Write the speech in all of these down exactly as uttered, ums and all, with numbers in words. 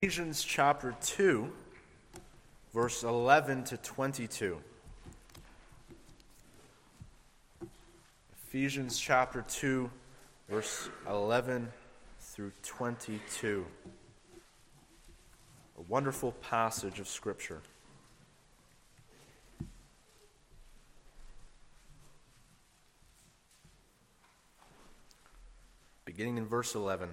Ephesians chapter two, verse eleven to twenty-two. Ephesians chapter two, verse eleven through twenty-two. A wonderful passage of Scripture. Beginning in verse eleven,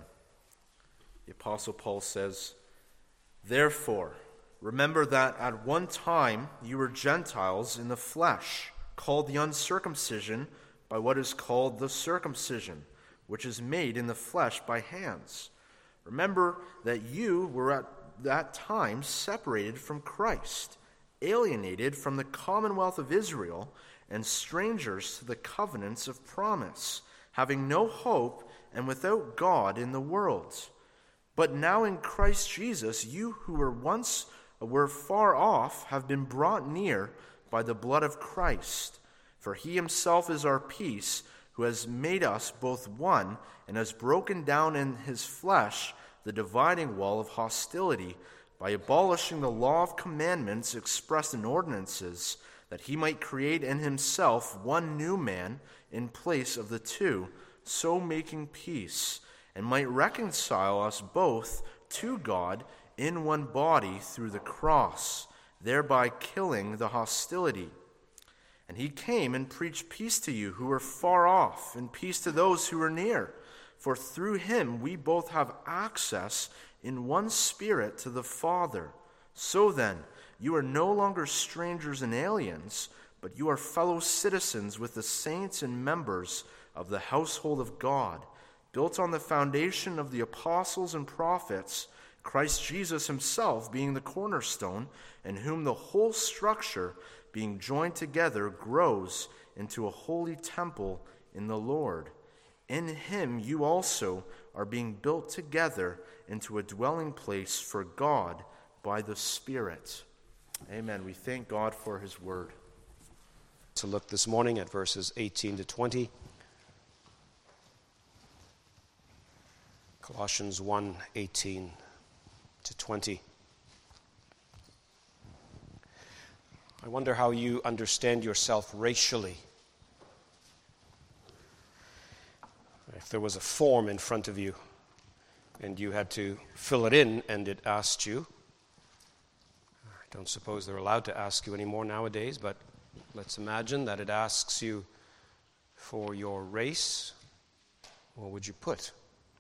the Apostle Paul says, "Therefore, remember that at one time you were Gentiles in the flesh, called the uncircumcision by what is called the circumcision, which is made in the flesh by hands. Remember that you were at that time separated from Christ, alienated from the commonwealth of Israel, and strangers to the covenants of promise, having no hope and without God in the world. But now in Christ Jesus, you who were once were far off have been brought near by the blood of Christ. For he himself is our peace, who has made us both one and has broken down in his flesh the dividing wall of hostility by abolishing the law of commandments expressed in ordinances, that he might create in himself one new man in place of the two, so making peace, and might reconcile us both to God in one body through the cross, thereby killing the hostility. And he came and preached peace to you who were far off, and peace to those who were near. For through him we both have access in one Spirit to the Father. So then, you are no longer strangers and aliens, but you are fellow citizens with the saints and members of the household of God, built on the foundation of the apostles and prophets, Christ Jesus himself being the cornerstone, in whom the whole structure, being joined together, grows into a holy temple in the Lord. In him you also are being built together into a dwelling place for God by the Spirit." Amen. We thank God for his word. To look this morning at verses eighteen to twenty. Colossians one, eighteen to twenty. I wonder how you understand yourself racially. If there was a form in front of you and you had to fill it in and it asked you, I don't suppose they're allowed to ask you anymore nowadays, but let's imagine that it asks you for your race, what would you put?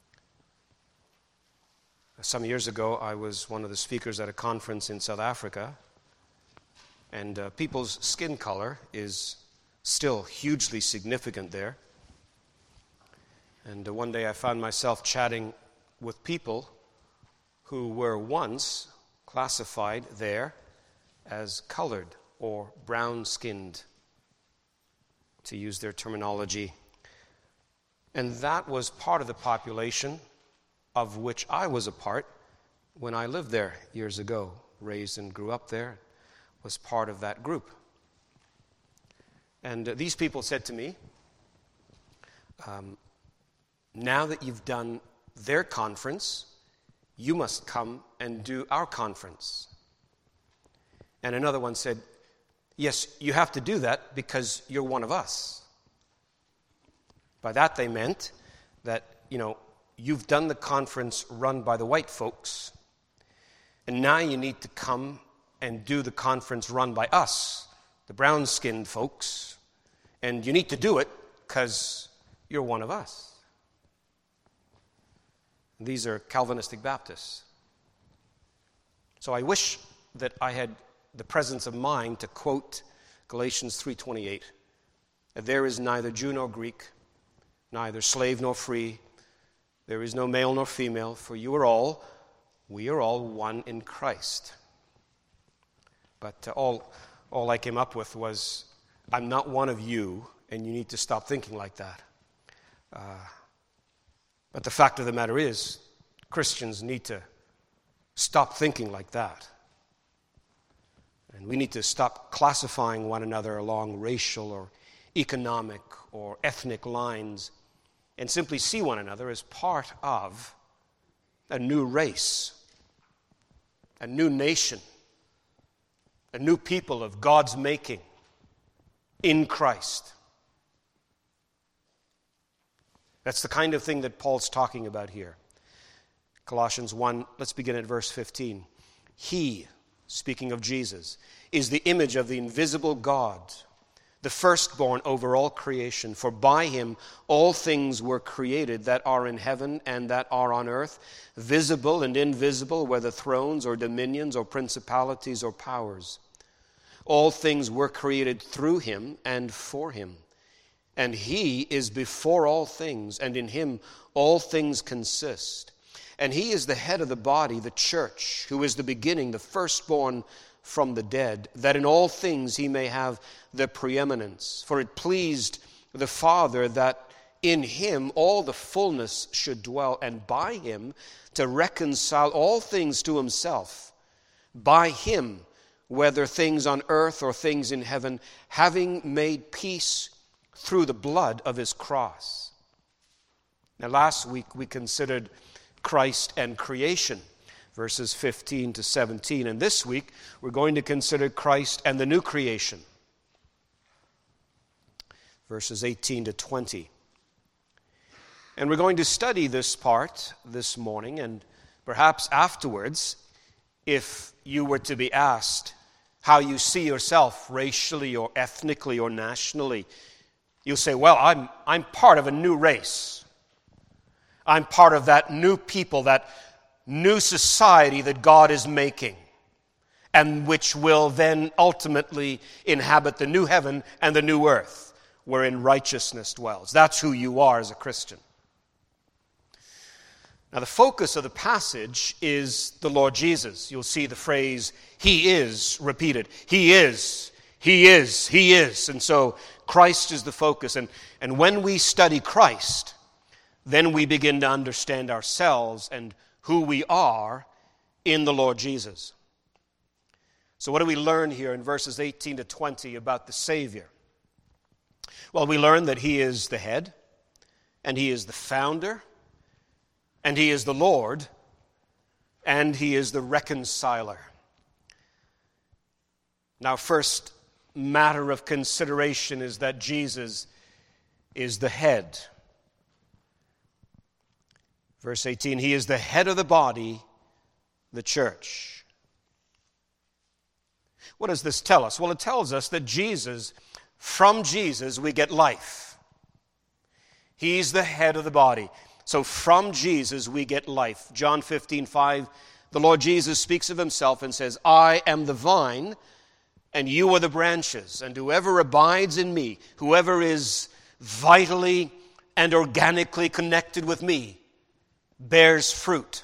Some years ago, I was one of the speakers at a conference in South Africa, and uh, people's skin color is still hugely significant there. And uh, one day I found myself chatting with people who were once classified there as colored or brown-skinned, to use their terminology. And that was part of the population of which I was a part when I lived there years ago, raised and grew up there, was part of that group. And uh, these people said to me, um, now that you've done their conference, you must come and do our conference. And another one said, yes, you have to do that because you're one of us. By that they meant that, you know, you've done the conference run by the white folks, and now you need to come and do the conference run by us, the brown-skinned folks, and you need to do it because you're one of us. These are Calvinistic Baptists. So I wish that I had the presence of mind to quote Galatians three twenty-eight, that there is neither Jew nor Greek, neither slave nor free, there is no male nor female, for you are all, we are all one in Christ. But uh, all, all I came up with was, I'm not one of you, and you need to stop thinking like that. Uh, but the fact of the matter is, Christians need to stop thinking like that. And we need to stop classifying one another along racial or economic or ethnic lines, and simply see one another as part of a new race, a new nation, a new people of God's making in Christ. That's the kind of thing that Paul's talking about here. Colossians one, let's begin at verse fifteen. He, speaking of Jesus, is the image of the invisible God, the firstborn over all creation. For by him all things were created that are in heaven and that are on earth, visible and invisible, whether thrones or dominions or principalities or powers. All things were created through him and for him. And he is before all things, and in him all things consist. And he is the head of the body, the church, who is the beginning, the firstborn from the dead, that in all things he may have the preeminence. For it pleased the Father that in him all the fullness should dwell, and by him to reconcile all things to himself. By him, whether things on earth or things in heaven, having made peace through the blood of his cross. Now, last week we considered Christ and creation, verses fifteen to seventeen. And this week we're going to consider Christ and the new creation, verses eighteen to twenty. And we're going to study this part this morning, and perhaps afterwards, if you were to be asked how you see yourself racially or ethnically or nationally, you'll say, well, I'm, I'm part of a new race. I'm part of that new people, that new society that God is making, and which will then ultimately inhabit the new heaven and the new earth, wherein righteousness dwells. That's who you are as a Christian. Now, the focus of the passage is the Lord Jesus. You'll see the phrase, He is, repeated. He is, He is, He is. And so Christ is the focus. And, and when we study Christ, then we begin to understand ourselves and who we are in the Lord Jesus. So what do we learn here in verses eighteen to twenty about the Savior? Well, we learn that He is the head, and He is the founder, and He is the Lord, and He is the reconciler. Now, first matter of consideration is that Jesus is the head. Verse eighteen, He is the head of the body, the church. What does this tell us? Well, it tells us that Jesus, from Jesus, we get life. He's the head of the body. So from Jesus, we get life. John fifteen five, the Lord Jesus speaks of Himself and says, I am the vine, and you are the branches. And whoever abides in me, whoever is vitally and organically connected with me, bears fruit.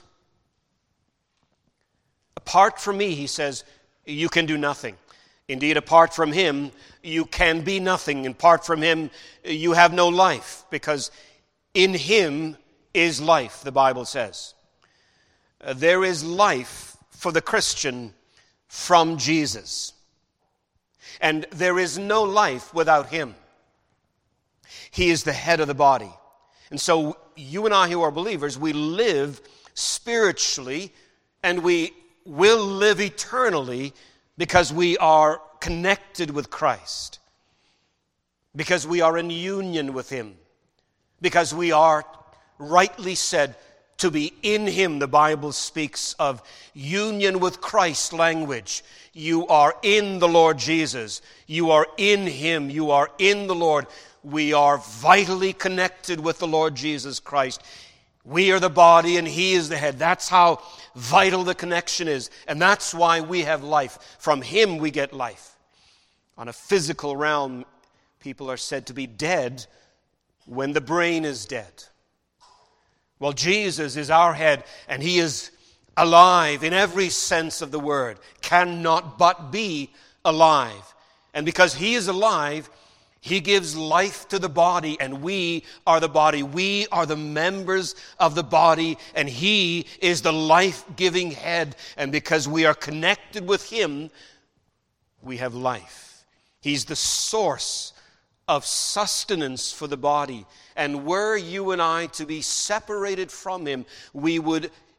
Apart from me, He says, you can do nothing. Indeed, apart from Him, you can be nothing. And apart from Him, you have no life, because in Him is life, the Bible says. Uh, there is life for the Christian from Jesus. And there is no life without Him. He is the head of the body. And so you and I who are believers, we live spiritually, and we will live eternally because we are connected with Christ, because we are in union with Him, because we are rightly said to be in Him. The Bible speaks of union with Christ language. You are in the Lord Jesus. You are in Him. You are in the Lord. We are vitally connected with the Lord Jesus Christ. We are the body and He is the head. That's how vital the connection is. And that's why we have life. From Him we get life. On a physical realm, people are said to be dead when the brain is dead. Well, Jesus is our head, and He is alive in every sense of the word, cannot but be alive. And because He is alive, He gives life to the body, and we are the body. We are the members of the body, and He is the life-giving head. And because we are connected with Him, we have life. He's the source of sustenance for the body. And were you and I to be separated from Him, we would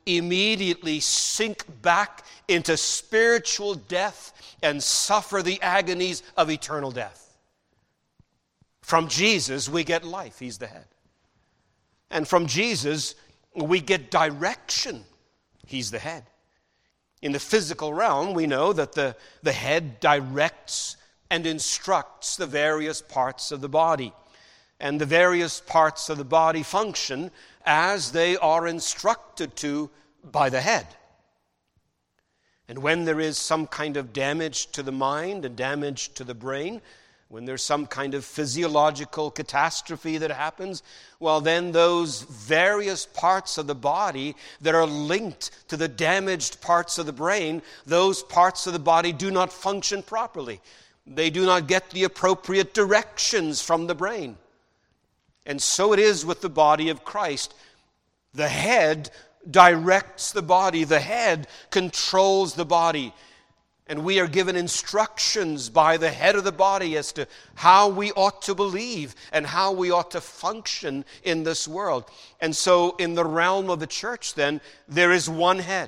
immediately sink back into spiritual death and suffer the agonies of eternal death. From Jesus, we get life. He's the head. And from Jesus, we get direction. He's the head. In the physical realm, we know that the, the head directs and instructs the various parts of the body. And the various parts of the body function as they are instructed to by the head. And when there is some kind of damage to the mind and damage to the brain, when there's some kind of physiological catastrophe that happens, well, then those various parts of the body that are linked to the damaged parts of the brain, those parts of the body do not function properly. They do not get the appropriate directions from the brain. And so it is with the body of Christ. The head directs the body. The head controls the body. And we are given instructions by the head of the body as to how we ought to believe and how we ought to function in this world. And so in the realm of the church, then, there is one head.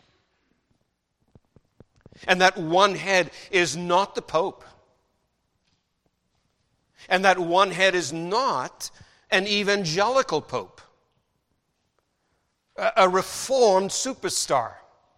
And that one head is not the Pope. And that one head is not an evangelical Pope, a reformed superstar.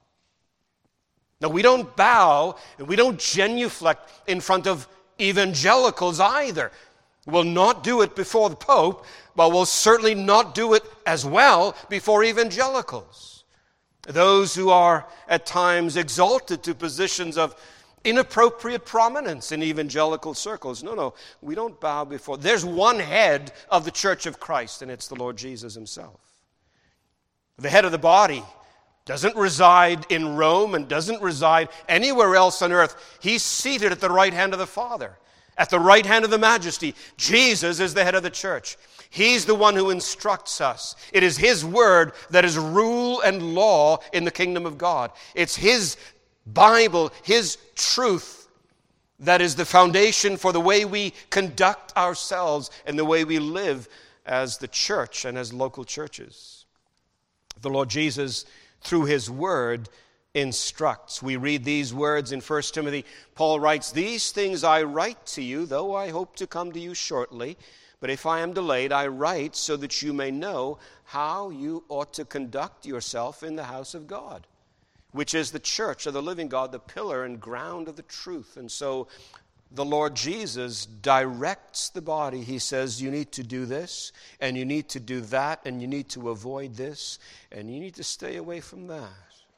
Now, we don't bow and we don't genuflect in front of evangelicals either. We'll not do it before the Pope, but we'll certainly not do it as well before evangelicals. Those who are at times exalted to positions of inappropriate prominence in evangelical circles. No, no, we don't bow before. There's one head of the Church of Christ, and it's the Lord Jesus himself. The head of the body doesn't reside in Rome and doesn't reside anywhere else on earth. He's seated at the right hand of the Father, at the right hand of the Majesty. Jesus is the head of the church. He's the one who instructs us. It is his word that is rule and law in the kingdom of God. It's his Bible, his truth, that is the foundation for the way we conduct ourselves and the way we live as the church and as local churches. The Lord Jesus, through his word, instructs. We read these words in First Timothy. Paul writes, "These things I write to you, though I hope to come to you shortly. But if I am delayed, I write so that you may know how you ought to conduct yourself in the house of God, which is the church of the living God, the pillar and ground of the truth." And so the Lord Jesus directs the body. He says, you need to do this, and you need to do that, and you need to avoid this, and you need to stay away from that.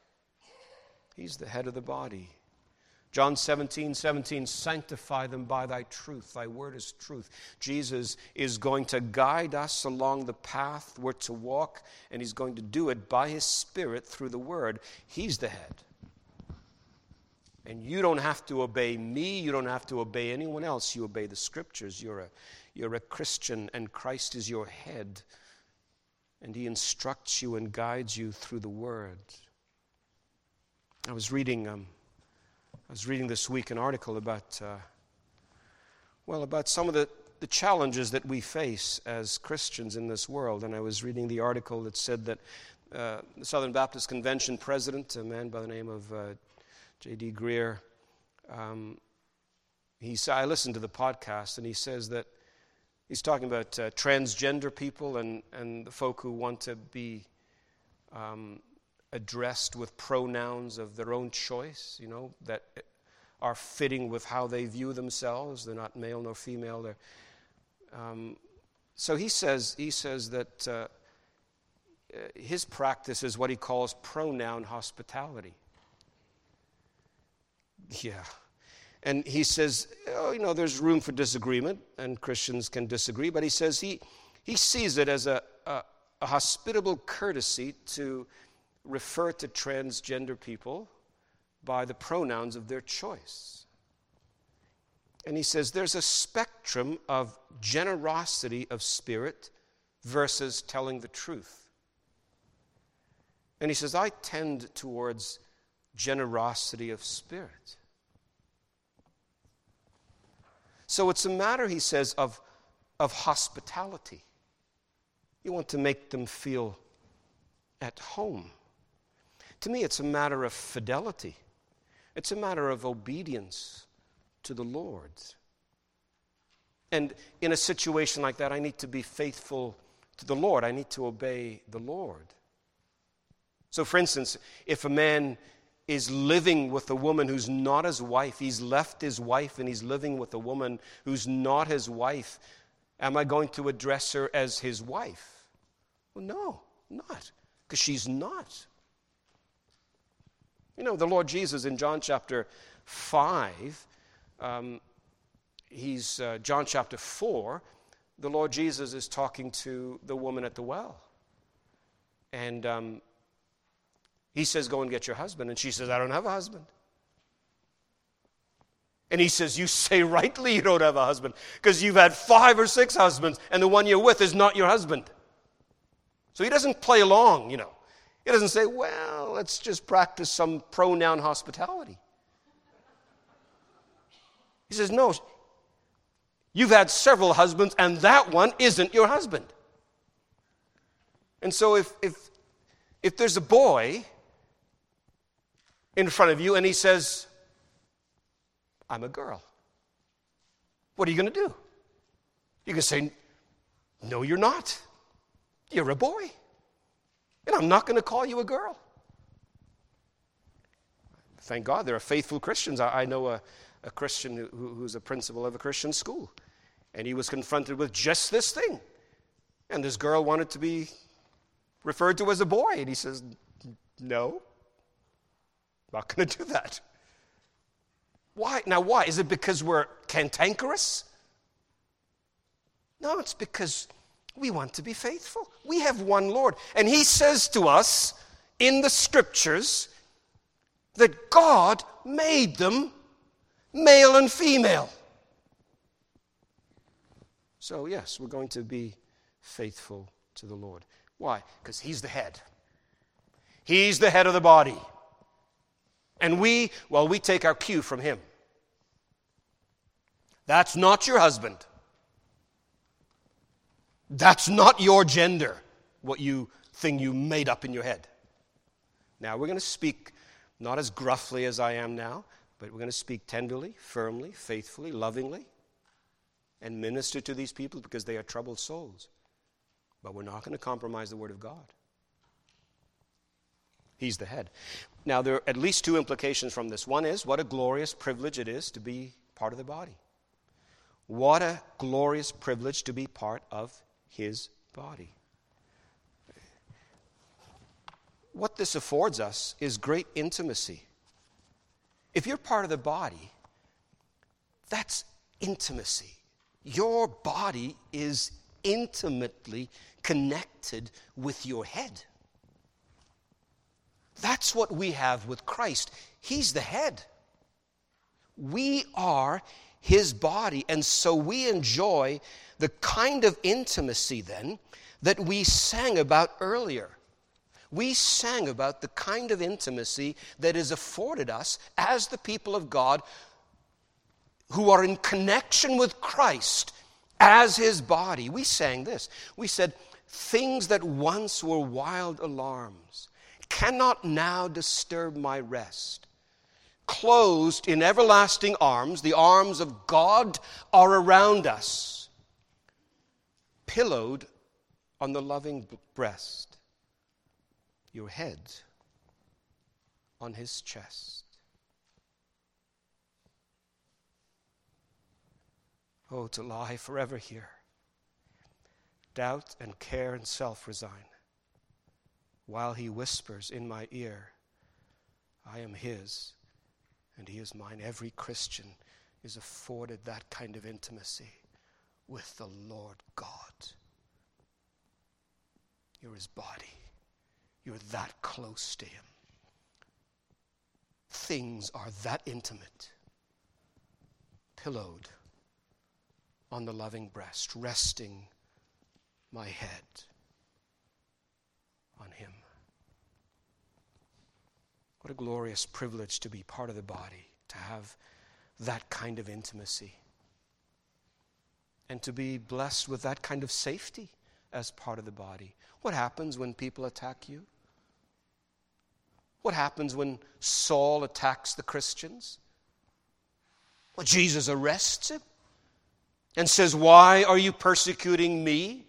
He's the head of the body. John seventeen, seventeen, sanctify them by thy truth. Thy word is truth. Jesus is going to guide us along the path we're to walk, and he's going to do it by his Spirit through the word. He's the head. And you don't have to obey me. You don't have to obey anyone else. You obey the Scriptures. You're a, you're a Christian, and Christ is your head. And he instructs you and guides you through the word. I was reading... Um, I was reading this week an article about, uh, well, about some of the, the challenges that we face as Christians in this world. And I was reading the article that said that uh, the Southern Baptist Convention president, a man by the name of uh, J D Greer, um, he said, I listened to the podcast, and he says that he's talking about uh, transgender people and, and the folk who want to be um, addressed with pronouns of their own choice, you know, that are fitting with how they view themselves. They're not male nor female. They're, um, so he says he says that uh, his practice is what he calls pronoun hospitality. Yeah. And he says, oh, you know, there's room for disagreement, and Christians can disagree, but he says he, he sees it as a, a, a hospitable courtesy to refer to transgender people by the pronouns of their choice. And he says there's a spectrum of generosity of spirit versus telling the truth. And he says, I tend towards generosity of spirit. So it's a matter, he says, of, of hospitality. You want to make them feel at home. To me, it's a matter of fidelity. It's a matter of obedience to the Lord. And in a situation like that, I need to be faithful to the Lord. I need to obey the Lord. So, for instance, if a man is living with a woman who's not his wife, he's left his wife and he's living with a woman who's not his wife, am I going to address her as his wife? Well, no, not, because she's not. You know, the Lord Jesus in John chapter five, um, he's uh, John chapter four, the Lord Jesus is talking to the woman at the well. And um, he says, go and get your husband. And she says, I don't have a husband. And he says, you say rightly you don't have a husband, because you've had five or six husbands, and the one you're with is not your husband. So he doesn't play along, you know. He doesn't say, well, let's just practice some pronoun hospitality. He says, no, you've had several husbands, and that one isn't your husband. And so if if if there's a boy in front of you and he says, I'm a girl, what are you going to do? You can say, no, you're not. You're a boy. And I'm not going to call you a girl. Thank God there are faithful Christians. I, I know a, a Christian who, who's a principal of a Christian school. And he was confronted with just this thing. And this girl wanted to be referred to as a boy. And he says, no, I'm not going to do that. Why? Now, why? Is it because we're cantankerous? No, it's because we want to be faithful. We have one Lord. And he says to us in the scriptures that God made them male and female. So, yes, we're going to be faithful to the Lord. Why? Because he's the head. He's the head of the body. And we, well, we take our cue from him. That's not your husband. That's not your gender, what you thing you made up in your head. Now, we're going to speak not as gruffly as I am now, but we're going to speak tenderly, firmly, faithfully, lovingly, and minister to these people because they are troubled souls. But we're not going to compromise the Word of God. He's the head. Now, there are at least two implications from this. One is, what a glorious privilege it is to be part of the body. What a glorious privilege to be part of his body. What this affords us is great intimacy. If you're part of the body, that's intimacy. Your body is intimately connected with your head. That's what we have with Christ. He's the head. We are his body, and so we enjoy the kind of intimacy then that we sang about earlier. We sang about the kind of intimacy that is afforded us as the people of God who are in connection with Christ as his body. We sang this. We said, things that once were wild alarms cannot now disturb my rest. Closed in everlasting arms, the arms of God are around us, pillowed on the loving breast, your head on his chest. Oh, to lie forever here, doubt and care and self resign, while he whispers in my ear, I am his and he is mine. Every Christian is afforded that kind of intimacy with the Lord God. You're his body. You're that close to him. Things are that intimate, pillowed on the loving breast, resting my head on him. What a glorious privilege to be part of the body, to have that kind of intimacy, and to be blessed with that kind of safety as part of the body. What happens when people attack you? What happens when Saul attacks the Christians? Well, Jesus arrests him and says, "Why are you persecuting me?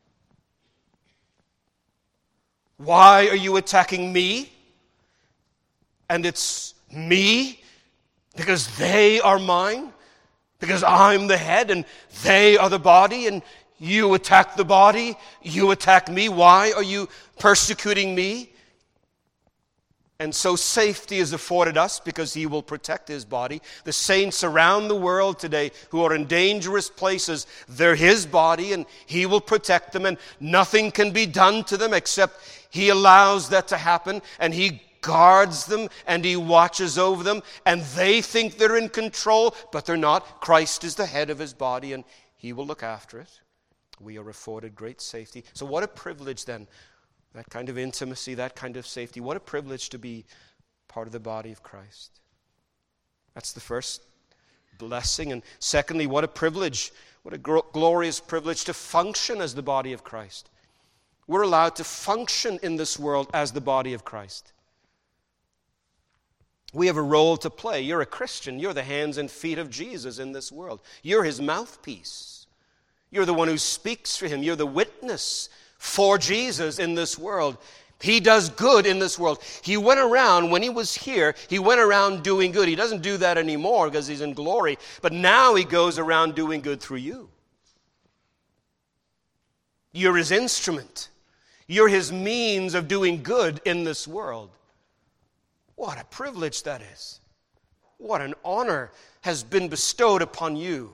Why are you attacking me? And it's me because they are mine, because I'm the head and they are the body, and you attack the body, you attack me. Why are you persecuting me?" And so safety is afforded us because he will protect his body. The saints around the world today who are in dangerous places, they're his body and he will protect them, and nothing can be done to them except he allows that to happen, and he guards them and he watches over them, and they think they're in control, but they're not. Christ is the head of his body and he will look after it. We are afforded great safety. So what a privilege then. That kind of intimacy, that kind of safety. What a privilege to be part of the body of Christ. That's the first blessing. And secondly, what a privilege, what a gr- glorious privilege to function as the body of Christ. We're allowed to function in this world as the body of Christ. We have a role to play. You're a Christian. You're the hands and feet of Jesus in this world. You're his mouthpiece. You're the one who speaks for him. You're the witness for Jesus in this world. He does good in this world. He went around, when he was here, he went around doing good. He doesn't do that anymore because he's in glory. But now he goes around doing good through you. You're his instrument. You're his means of doing good in this world. What a privilege that is. What an honor has been bestowed upon you.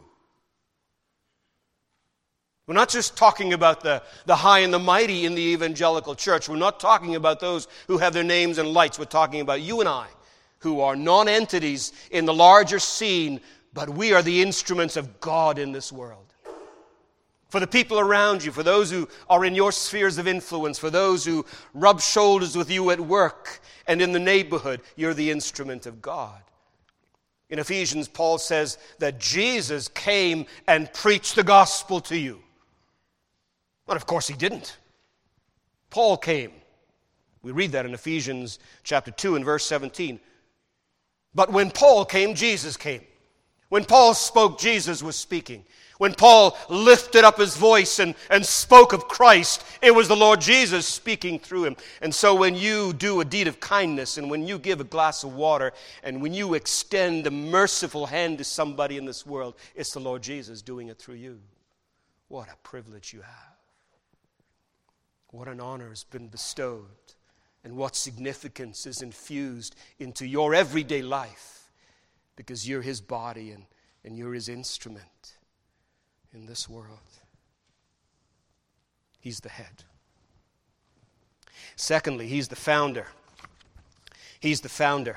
We're not just talking about the, the high and the mighty in the evangelical church. We're not talking about those who have their names in lights. We're talking about you and I, who are non-entities in the larger scene, but we are the instruments of God in this world. For the people around you, for those who are in your spheres of influence, for those who rub shoulders with you at work and in the neighborhood, you're the instrument of God. In Ephesians, Paul says that Jesus came and preached the gospel to you. But of course he didn't. Paul came. We read that in Ephesians chapter two and verse seventeen. But when Paul came, Jesus came. When Paul spoke, Jesus was speaking. When Paul lifted up his voice and, and spoke of Christ, it was the Lord Jesus speaking through him. And so when you do a deed of kindness, and when you give a glass of water, and when you extend a merciful hand to somebody in this world, it's the Lord Jesus doing it through you. What a privilege you have. What an honor has been bestowed, and what significance is infused into your everyday life, because you're his body and, and you're his instrument in this world. He's the head. Secondly, he's the founder. He's the founder.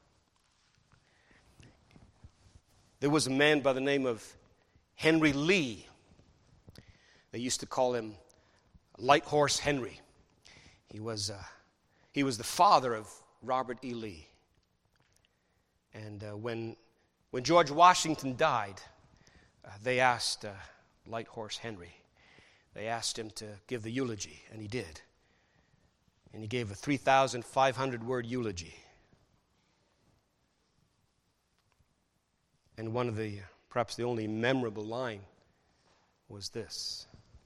There was a man by the name of Henry Lee. They used to call him Light Horse Henry. He was, uh, he was the father of Robert E. Lee. And uh, when, when George Washington died, uh, they asked uh, Light Horse Henry, they asked him to give the eulogy, and he did. And he gave a three thousand five hundred word eulogy. And one of the, perhaps the only memorable line was this: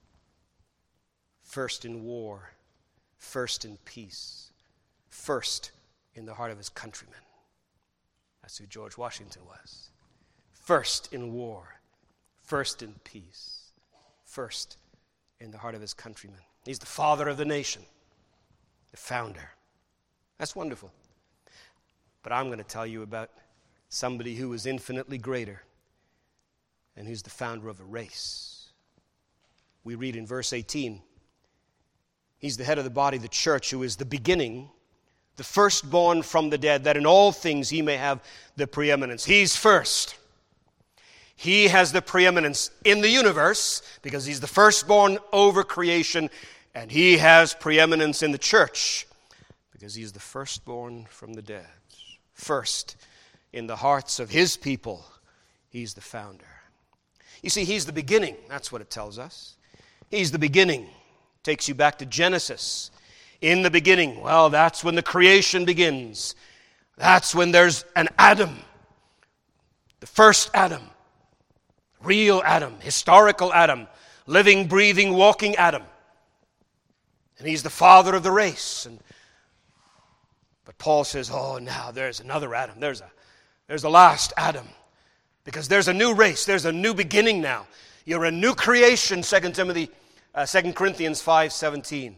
first in war, first in peace, first in the heart of his countrymen. That's who George Washington was. First in war, first in peace, first in the heart of his countrymen. He's the father of the nation, the founder. That's wonderful. But I'm going to tell you about somebody who is infinitely greater and who's the founder of a race. We read in verse eighteen, he's the head of the body, the church, who is the beginning, the firstborn from the dead, that in all things he may have the preeminence. He's first. He has the preeminence in the universe because he's the firstborn over creation, and he has preeminence in the church because he's the firstborn from the dead. First, in the hearts of his people, he's the founder. You see, he's the beginning. That's what it tells us. He's the beginning. Takes you back to Genesis. In the beginning, well, that's when the creation begins. That's when there's an Adam. The first Adam. Real Adam. Historical Adam. Living, breathing, walking Adam. And he's the father of the race. And, but Paul says, oh, now there's another Adam. There's a, there's the last Adam. Because there's a new race. There's a new beginning now. You're a new creation, Second Timothy, uh, Second Corinthians five seventeen.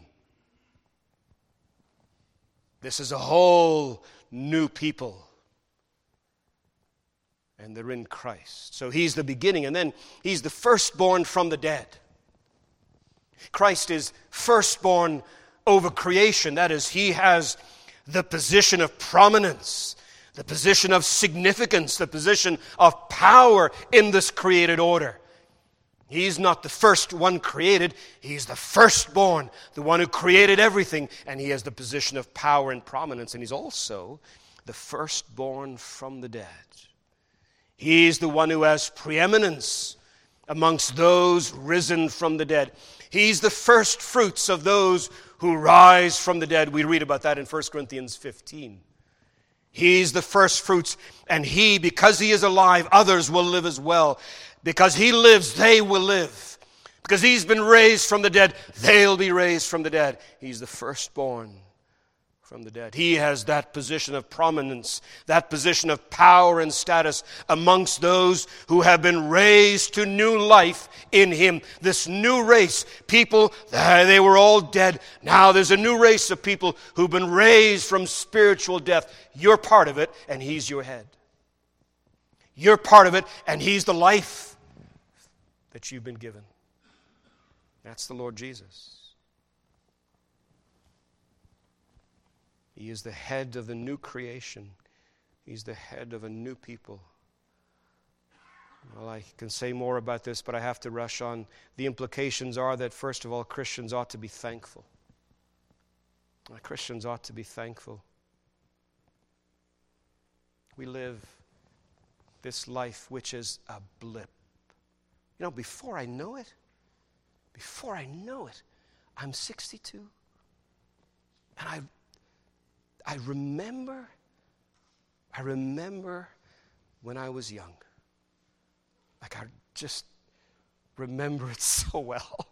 This is a whole new people. And they're in Christ. So he's the beginning. And then he's the firstborn from the dead. Christ is firstborn over creation. That is, he has the position of prominence, the position of significance, the position of power in this created order. He's not the first one created. He's the firstborn, the one who created everything. And he has the position of power and prominence. And he's also the firstborn from the dead. He's the one who has preeminence amongst those risen from the dead. He's the first fruits of those who rise from the dead. We read about that in First Corinthians fifteen. He's the first fruits, and he, because he is alive, others will live as well. Because he lives, they will live. Because he's been raised from the dead, they'll be raised from the dead. He's the firstborn from the dead. He has that position of prominence, that position of power and status amongst those who have been raised to new life in him. This new race, people, they were all dead. Now there's a new race of people who've been raised from spiritual death. You're part of it, and he's your head. You're part of it, and he's the life that you've been given. That's the Lord Jesus. He is the head of the new creation. He's the head of a new people. Well, I can say more about this, but I have to rush on. The implications are that, first of all, Christians ought to be thankful. Christians ought to be thankful. We live this life which is a blip. You know, before I know it, before I know it, I'm sixty-two. And I I remember, I remember when I was young. Like I just remember it so well.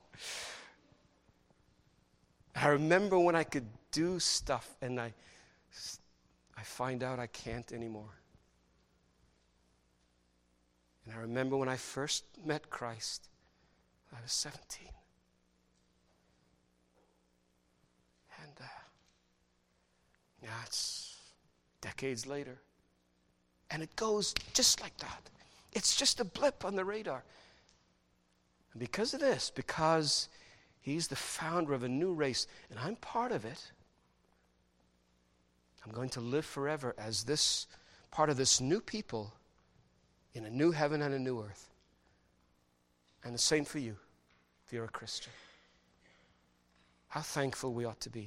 I remember when I could do stuff and I, I find out I can't anymore. And I remember when I first met Christ, I was seventeen. And uh, yeah, it's decades later. And it goes just like that. It's just a blip on the radar. And because of this, because he's the founder of a new race, and I'm part of it, I'm going to live forever as this part of this new people in a new heaven and a new earth. And the same for you, if you're a Christian. How thankful we ought to be.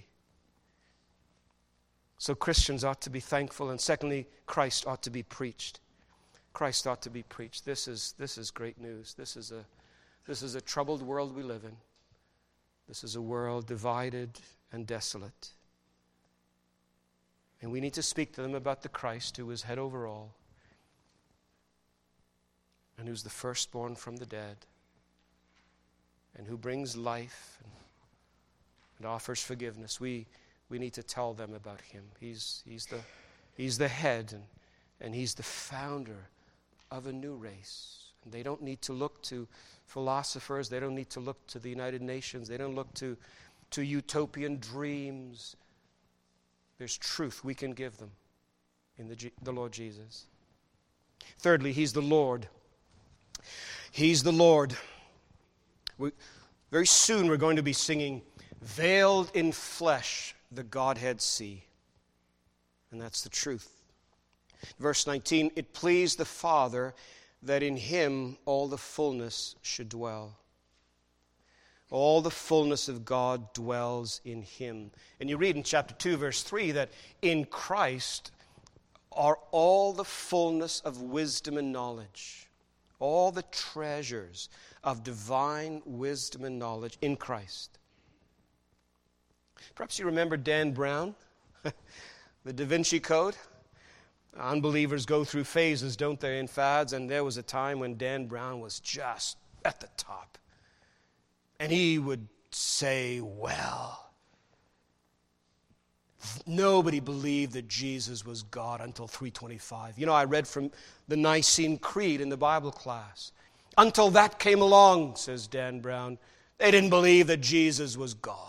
So Christians ought to be thankful, and secondly, Christ ought to be preached. Christ ought to be preached. This is this is great news. This is a this is a troubled world we live in. This is a world divided and desolate. And we need to speak to them about the Christ who is head over all, and who's the firstborn from the dead, and who brings life and, and offers forgiveness. We we need to tell them about him. He's he's the he's the head, and, and he's the founder of a new race. And they don't need to look to philosophers. They don't need to look to the United Nations. They don't look to, to utopian dreams. There's truth we can give them in the, the Lord Jesus. Thirdly, he's the Lord. He's the Lord. We, very soon we're going to be singing, "Veiled in Flesh, the Godhead See." And that's the truth. Verse nineteen, "It pleased the Father that in him all the fullness should dwell." All the fullness of God dwells in him. And you read in chapter two, verse three, that in Christ are all the fullness of wisdom and knowledge. All the treasures of divine wisdom and knowledge in Christ. Perhaps you remember Dan Brown, the Da Vinci Code. Unbelievers go through phases, don't they, in fads? And there was a time when Dan Brown was just at the top. And he would say, well, nobody believed that Jesus was God until three twenty-five. You know, I read from the Nicene Creed in the Bible class. Until that came along, says Dan Brown, they didn't believe that Jesus was God.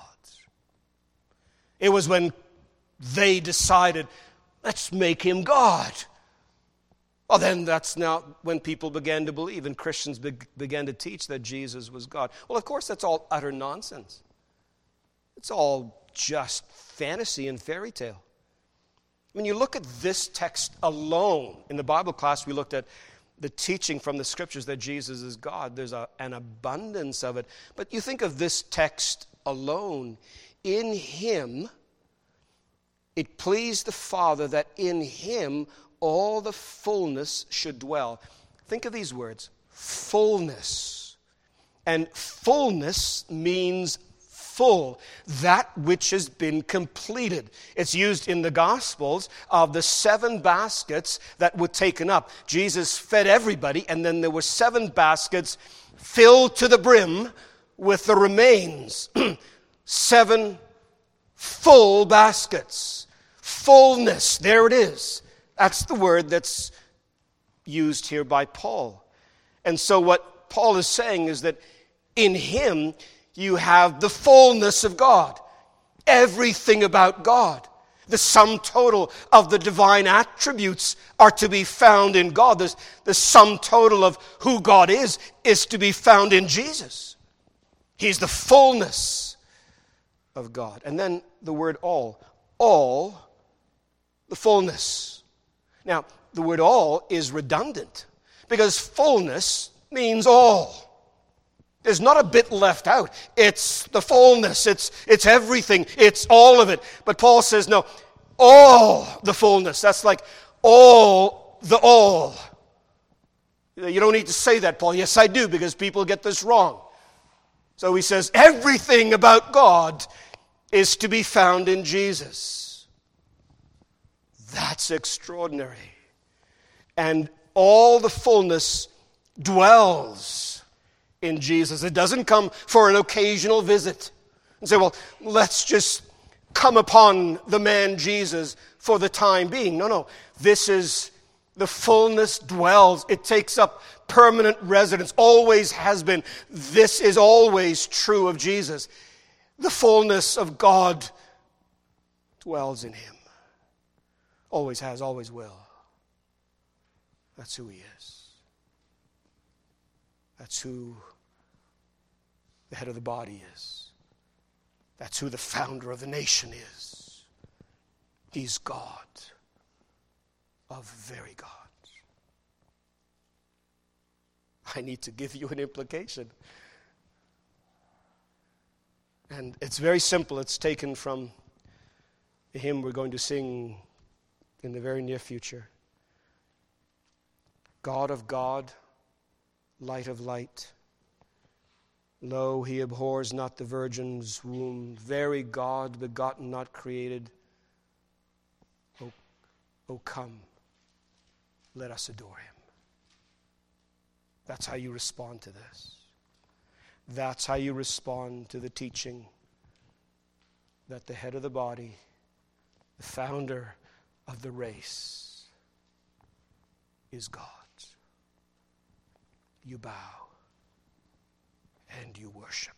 It was when they decided, let's make him God. Well, then that's now when people began to believe and Christians be- began to teach that Jesus was God. Well, of course, that's all utter nonsense. It's all just fantasy and fairy tale. When you look at this text alone, in the Bible class we looked at the teaching from the Scriptures that Jesus is God. There's a, an abundance of it. But you think of this text alone. In him, it pleased the Father that in him all the fullness should dwell. Think of these words, fullness. And fullness means full, that which has been completed. It's used in the Gospels of the seven baskets that were taken up. Jesus fed everybody, and then there were seven baskets filled to the brim with the remains. Seven full baskets. Fullness, there it is. That's the word that's used here by Paul. And so what Paul is saying is that in him you have the fullness of God. Everything about God. The sum total of the divine attributes are to be found in God. The, the sum total of who God is is to be found in Jesus. He's the fullness of God. And then the word all. All the fullness. Now, the word all is redundant because fullness means all. There's not a bit left out. It's the fullness. It's, it's everything. It's all of it. But Paul says, no, all the fullness. That's like all the all. You don't need to say that, Paul. Yes, I do, because people get this wrong. So he says, everything about God is to be found in Jesus. That's extraordinary. And all the fullness dwells in Jesus. It doesn't come for an occasional visit and say, well, let's just come upon the man Jesus for the time being. No, no. This is, the fullness dwells. It takes up permanent residence. Always has been. This is always true of Jesus. The fullness of God dwells in him. Always has, always will. That's who he is. That's who the head of the body is. That's who the founder of the nation is. He's God of very gods. I need to give you an implication. And it's very simple. It's taken from the hymn we're going to sing in the very near future. God of God, light of light. Lo, he abhors not the virgin's womb. Very God, begotten, not created. Oh, oh come, let us adore him. That's how you respond to this. That's how you respond to the teaching that the head of the body, the founder of the race, is God. You bow and you worship.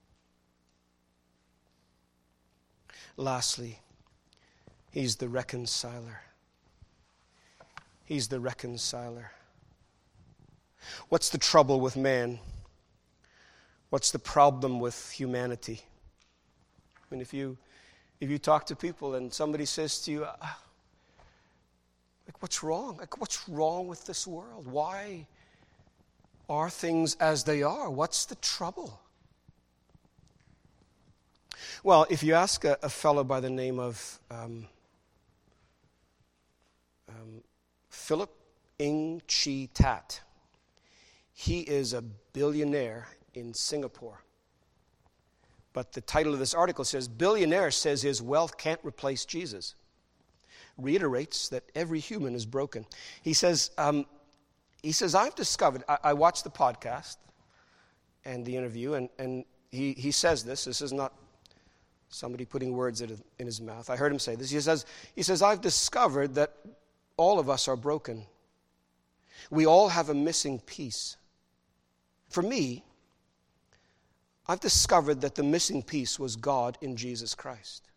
Lastly, he's the reconciler. He's the reconciler. What's the trouble with man? What's the problem with humanity? I mean, if you if you talk to people and somebody says to you, ah, like, what's wrong? Like, what's wrong with this world? Why are things as they are? What's the trouble? Well, if you ask a, a fellow by the name of um, um, Philip Ng Chi Tat, he is a billionaire in Singapore. But the title of this article says, "Billionaire says his wealth can't replace Jesus." Reiterates that every human is broken. He says, um, he says, I've discovered, I, I watched the podcast and the interview, and, and he, he says this. This is not somebody putting words in his mouth. I heard him say this. He says, he says, I've discovered that all of us are broken. We all have a missing piece. For me, I've discovered that the missing piece was God in Jesus Christ.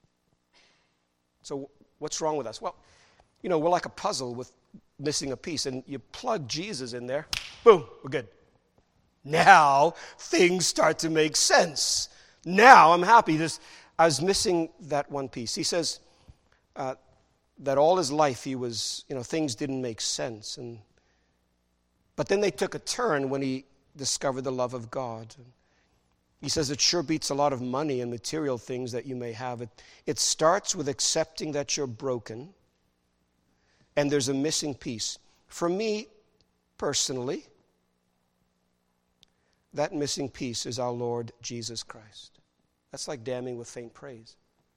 So what's wrong with us? Well, you know, we're like a puzzle with missing a piece, and you plug Jesus in there, boom, we're good. Now things start to make sense. Now I'm happy. This, I was missing that one piece. He says uh, that all his life he was, you know, things didn't make sense, and but then they took a turn when he discovered the love of God. He says it sure beats a lot of money and material things that you may have. It, it starts with accepting that you're broken and there's a missing piece. For me, personally, that missing piece is our Lord Jesus Christ. That's like damning with faint praise.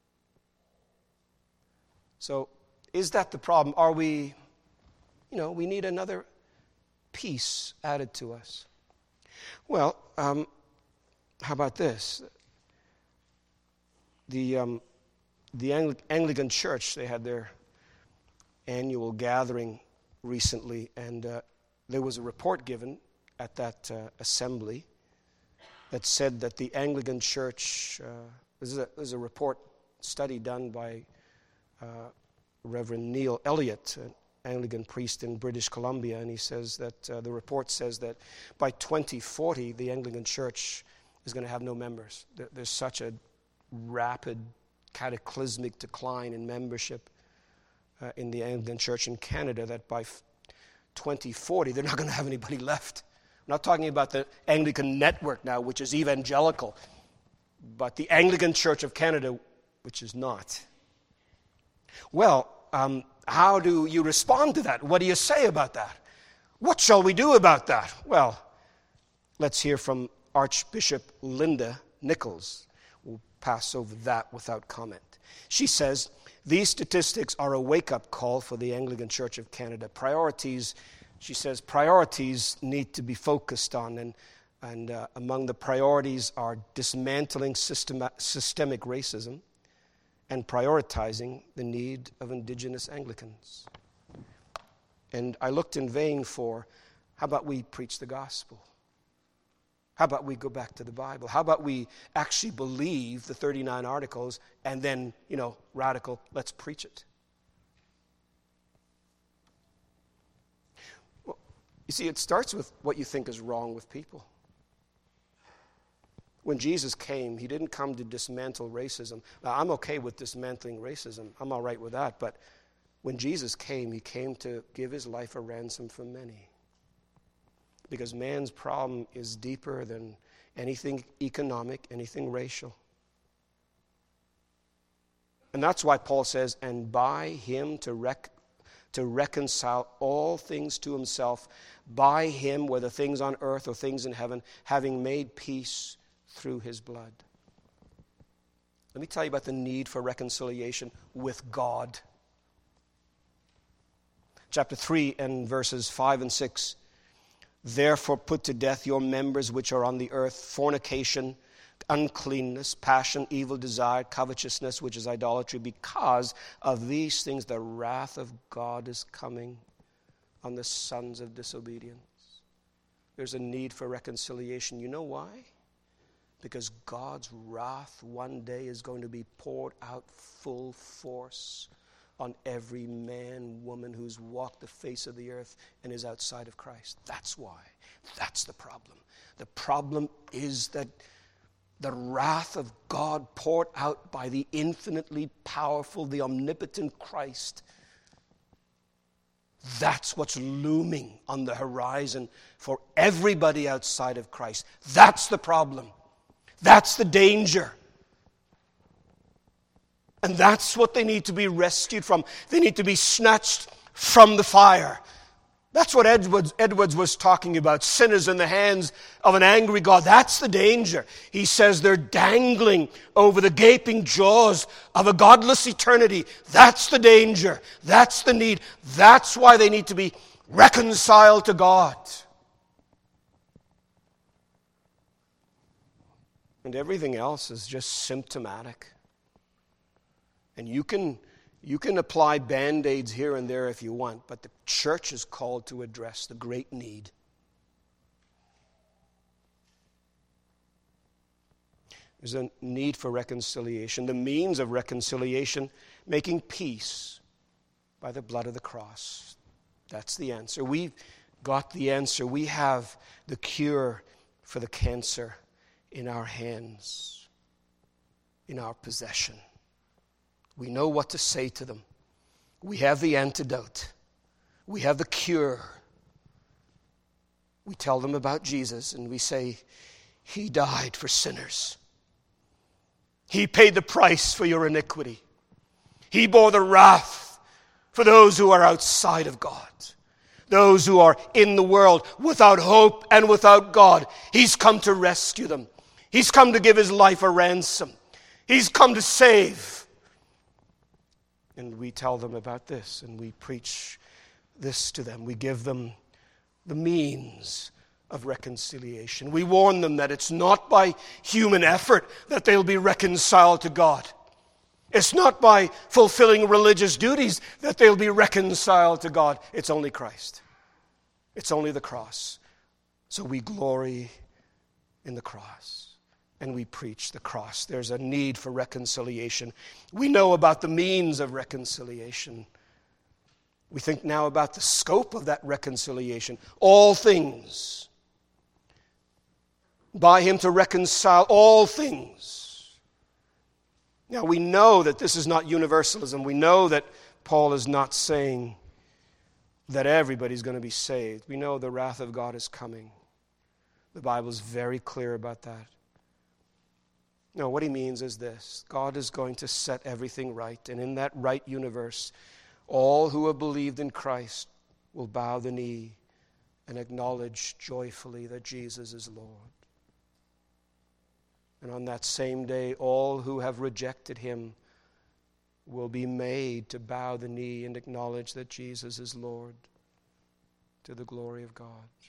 So, is that the problem? Are we, you know, we need another piece added to us? Well, um, how about this? The um, the Angli- Anglican Church, they had their annual gathering recently, and uh, there was a report given at that uh, assembly that said that the Anglican Church, uh, this, is a, this is a report study done by uh, Reverend Neil Elliott, an Anglican priest in British Columbia, and he says that uh, the report says that by twenty forty, the Anglican Church is going to have no members. There, there's such a rapid, cataclysmic decline in membership uh, in the Anglican Church in Canada that by twenty forty, they're not going to have anybody left. I'm not talking about the Anglican network now, which is evangelical, but the Anglican Church of Canada, which is not. Well, um, how do you respond to that? What do you say about that? What shall we do about that? Well, let's hear from Archbishop Linda Nichols. We'll pass over that without comment. She says, these statistics are a wake-up call for the Anglican Church of Canada. Priorities, she says, priorities need to be focused on, and, and uh, among the priorities are dismantling system, systemic racism and prioritizing the need of Indigenous Anglicans. And I looked in vain for, how about we preach the gospel? How about we go back to the Bible? How about we actually believe the thirty-nine articles and then, you know, radical, let's preach it? Well, you see, it starts with what you think is wrong with people. When Jesus came, he didn't come to dismantle racism. Now, I'm okay with dismantling racism. I'm all right with that. But when Jesus came, he came to give his life a ransom for many. Because man's problem is deeper than anything economic, anything racial. And that's why Paul says, and by him to rec- to reconcile all things to himself, by him, whether things on earth or things in heaven, having made peace through his blood. Let me tell you about the need for reconciliation with God. Chapter three and verses five and six. Therefore put to death your members which are on the earth, fornication, uncleanness, passion, evil desire, covetousness, which is idolatry. Because of these things the wrath of God is coming on the sons of disobedience. There's a need for reconciliation. You know why? Because God's wrath one day is going to be poured out full force on every man, woman who's walked the face of the earth and is outside of Christ. That's why. That's the problem. The problem is that the wrath of God poured out by the infinitely powerful, the omnipotent Christ. That's what's looming on the horizon for everybody outside of Christ. That's the problem. That's the danger. And that's what they need to be rescued from. They need to be snatched from the fire. That's what Edwards, Edwards was talking about. Sinners in the hands of an angry God. That's the danger. He says they're dangling over the gaping jaws of a godless eternity. That's the danger. That's the need. That's why they need to be reconciled to God. And everything else is just symptomatic. And you can... You can apply Band-Aids here and there if you want, but the church is called to address the great need. There's a need for reconciliation. The means of reconciliation, making peace by the blood of the cross. That's the answer. We've got the answer. We have the cure for the cancer in our hands, in our possession. We know what to say to them. We have the antidote. We have the cure. We tell them about Jesus and we say, He died for sinners. He paid the price for your iniquity. He bore the wrath for those who are outside of God, those who are in the world without hope and without God. He's come to rescue them. He's come to give His life a ransom. He's come to save. And we tell them about this, and we preach this to them. We give them the means of reconciliation. We warn them that it's not by human effort that they'll be reconciled to God. It's not by fulfilling religious duties that they'll be reconciled to God. It's only Christ. It's only the cross. So we glory in the cross. And we preach the cross. There's a need for reconciliation. We know about the means of reconciliation. We think now about the scope of that reconciliation. All things. By Him to reconcile all things. Now we know that this is not universalism. We know that Paul is not saying that everybody's going to be saved. We know the wrath of God is coming. The Bible is very clear about that. No, what he means is this. God is going to set everything right. And in that right universe, all who have believed in Christ will bow the knee and acknowledge joyfully that Jesus is Lord. And on that same day, all who have rejected Him will be made to bow the knee and acknowledge that Jesus is Lord, to the glory of God.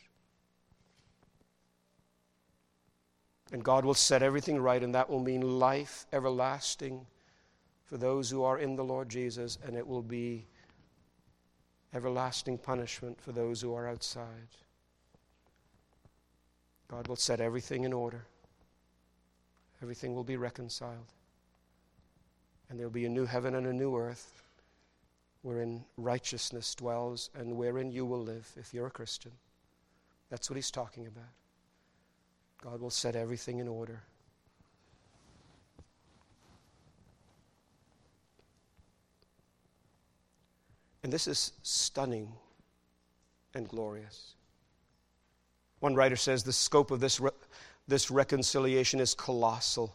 And God will set everything right, and that will mean life everlasting for those who are in the Lord Jesus, and it will be everlasting punishment for those who are outside. God will set everything in order. Everything will be reconciled. And there will be a new heaven and a new earth wherein righteousness dwells and wherein you will live if you're a Christian. That's what He's talking about. God will set everything in order. And this is stunning and glorious. One writer says the scope of this, re- this reconciliation is colossal.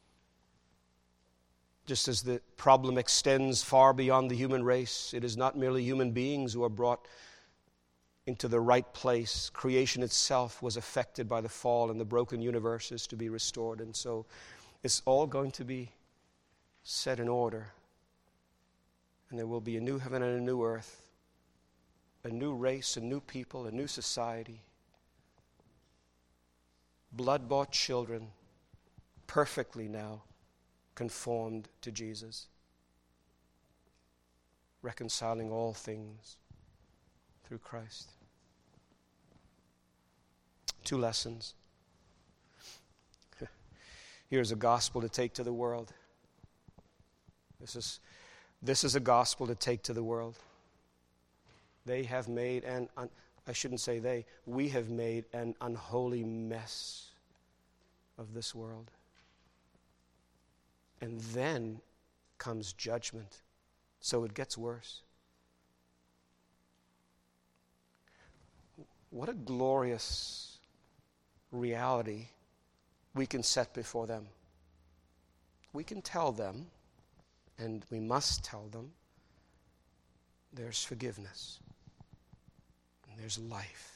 Just as the problem extends far beyond the human race, it is not merely human beings who are brought into the right place. Creation itself was affected by the fall, and the broken universe is to be restored. And so it's all going to be set in order. And there will be a new heaven and a new earth, a new race, a new people, a new society. Blood-bought children, perfectly now conformed to Jesus, reconciling all things through Christ. Two lessons. Here's a gospel to take to the world. This is, this is a gospel to take to the world. They have made an, un, I shouldn't say they, we have made an unholy mess of this world. And then comes judgment. So it gets worse. What a glorious reality we can set before them. We can tell them, and we must tell them, there's forgiveness. And there's life.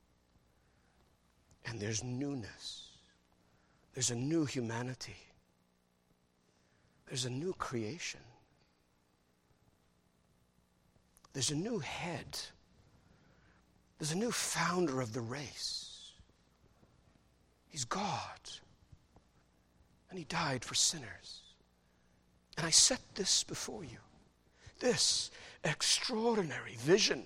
And there's newness. There's a new humanity. There's a new creation. There's a new head. There's a new founder of the race. He's God. And he died for sinners. And I set this before you. This extraordinary vision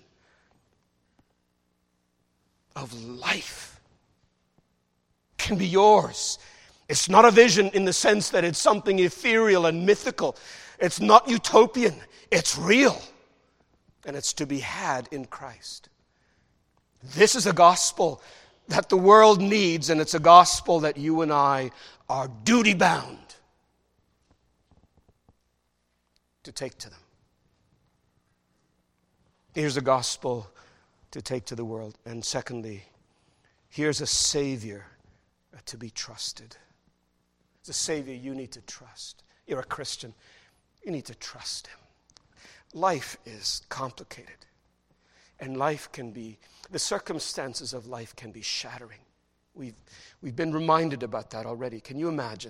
of life can be yours. It's not a vision in the sense that it's something ethereal and mythical. It's not utopian. It's real. And it's to be had in Christ. This is a gospel that the world needs, and it's a gospel that you and I are duty-bound to take to them. Here's a gospel to take to the world. And secondly, here's a Savior to be trusted. It's a Savior you need to trust. You're a Christian. You need to trust him. Life is complicated. And life can be, the circumstances of life can be shattering. We've, we've been reminded about that already. Can you imagine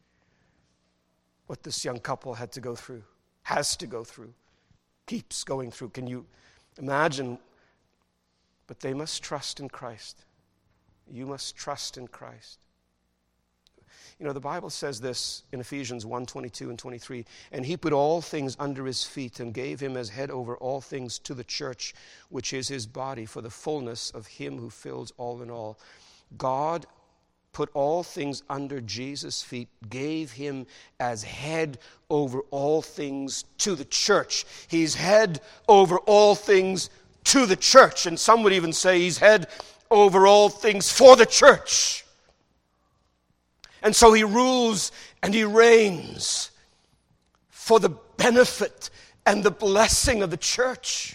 what this young couple had to go through, has to go through, keeps going through? Can you imagine? But they must trust in Christ. You must trust in Christ. You know, the Bible says this in Ephesians one, twenty-two and twenty-three, and he put all things under his feet and gave him as head over all things to the church, which is his body, for the fullness of him who fills all in all. God put all things under Jesus' feet, gave him as head over all things to the church. He's head over all things to the church. And some would even say he's head over all things for the church. And so he rules and he reigns for the benefit and the blessing of the church.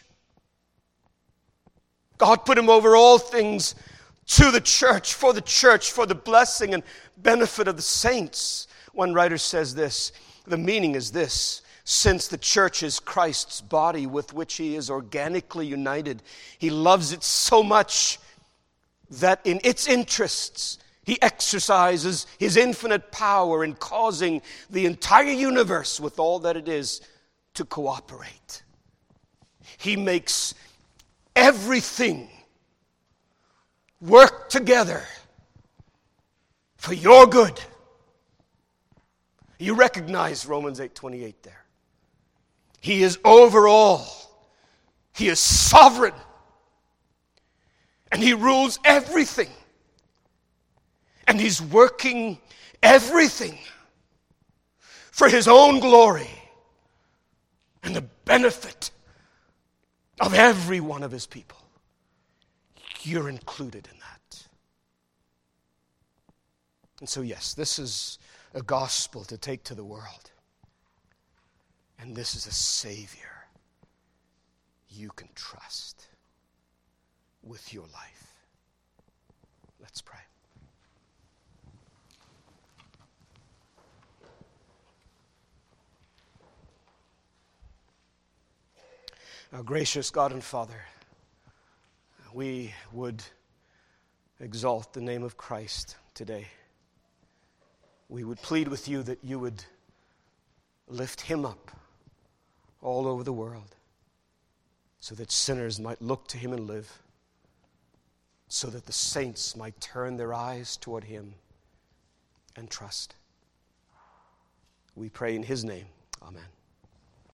God put him over all things to the church, for the church, for the blessing and benefit of the saints. One writer says this, the meaning is this: since the church is Christ's body with which he is organically united, he loves it so much that in its interests, he exercises his infinite power in causing the entire universe with all that it is to cooperate. He makes everything work together for your good. You recognize Romans eight twenty-eight there. He is over all. He is sovereign. And he rules everything. And he's working everything for his own glory and the benefit of every one of his people. You're included in that. And so, yes, this is a gospel to take to the world. And this is a Savior you can trust with your life. Let's pray. Our gracious God and Father, we would exalt the name of Christ today. We would plead with you that you would lift him up all over the world so that sinners might look to him and live, so that the saints might turn their eyes toward him and trust. We pray in his name. Amen.